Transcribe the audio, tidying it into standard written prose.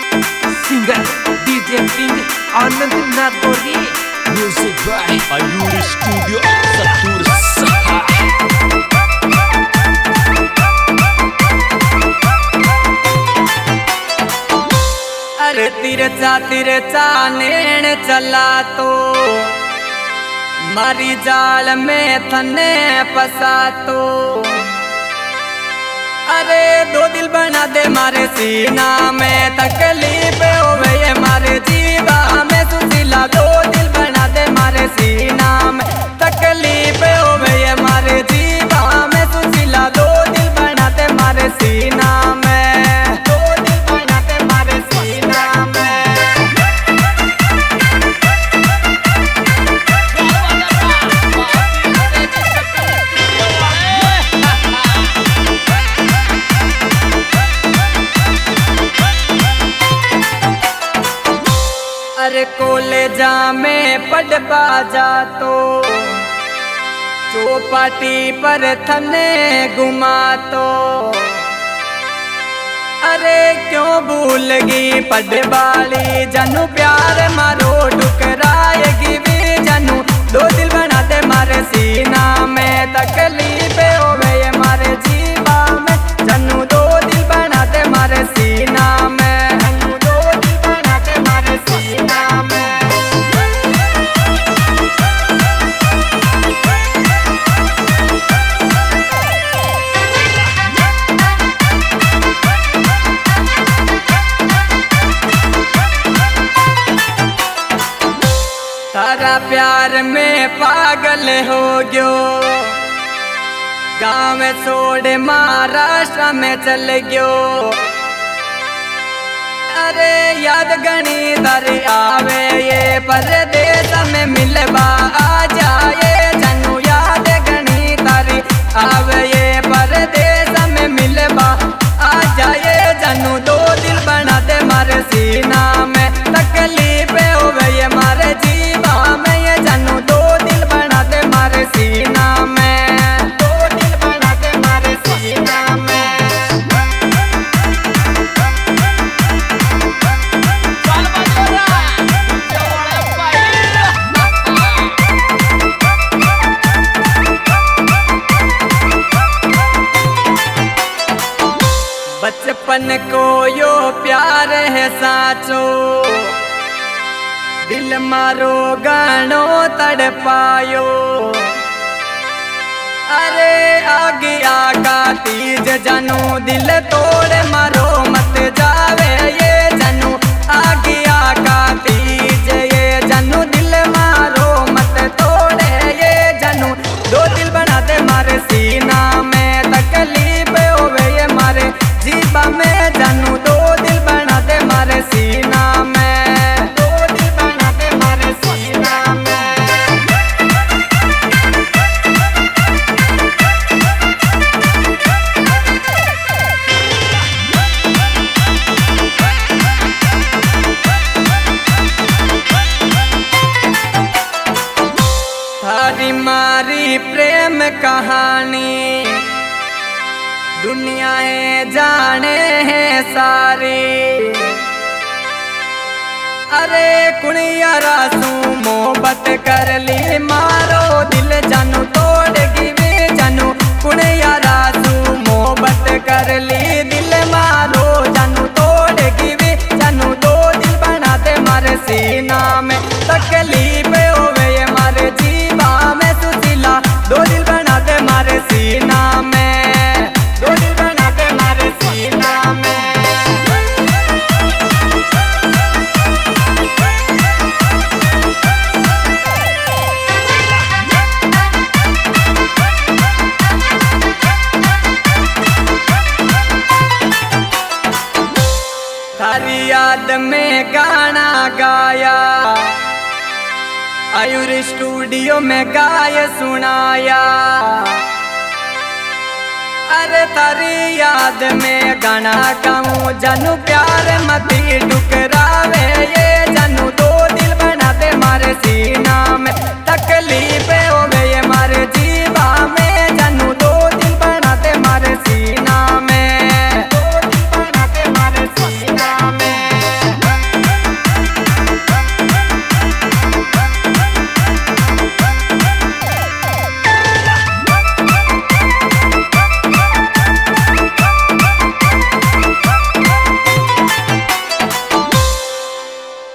Singer DJ King Anand Nagori. Music by Ayuri Studio Satur Saha. अरे तिरचा नैन चला तो मारी जाल में थने फसा तो अरे दो दिल बना दे मारे सीना में तकलीफ होवे ये मारे जीवा में सुशीला दो दिल बना दे मारे सीना में तकलीफ होवे ये मारे जीवा में सुशीला दो दिल बना दे मारे सीना में दो दिल बना दे मारे सीना में। अरे कॉलेजा में पढ़ बाजा तो चौपाटी पर थने घुमा तो अरे क्यों भूल गई पढ़ वाली जानू प्यार मारो ठुकराएगी भी जानू दो दिल बना दे मारे सीना में तकलीफ होवे ये मारे जीवा में जानू दो दिल बना दे मारे सीना में जानू दो दिल बना दे मारे सीना में। तारा प्यार में पागल हो गयो गाँव में छोड़ महाराष्ट्र में चल गयो अरे याद गणी दर आवे ये परदेश में मिलवा आ जाए जानू याद गणी दर आवे ये परदेश में मिलवा आ जाए जानू दो दिल बना दे मारे सीना में तकलीफ होवे ये मारे जीवा में ये जानू दो दिल बना दे मारे सीना में दो दिल बना दे मारे सीना में। बचपन को यो प्यार है साचो दिल मारो गानो तड़पायो अरे आगे आगा तीज जानू दिल तोड़ मारो मत जावे ये जानू आगे आगा तीज ये जानू दिल मारो मत तोड़े ये जानू दो दिल बना दे मारे सीना में तकलीफ होवे ये मारे जीवा में जानू दो दिल बना दे मारे सीना में दो दिल बना दे मारे सीना में। थारी मारी प्रेम कहानी दुनिया जाने हैं सारी अरे कुड़िया रासू मोहब्बत कर ली मारो दिल जानू तोड़गी वे जानू कुड़िया रासू मोहब्बत कर ली दिल मारो जानू तोड़गी वे जानू दो दिल बना दे मारे सीना में तकलीफ होवे ये मारे जीवा में सुशीला दो दिल बना दे मारे सीना में दो दिल बना दे मारे सीना में। थारी याद में गाना गाया आयुर स्टूडियो में गाय सुनाया अरे तारी याद में गाना गाऊं जानू प्यार मती ठुकरावे ये जानू दो दिल बना दे मारे सीना में तकलीफ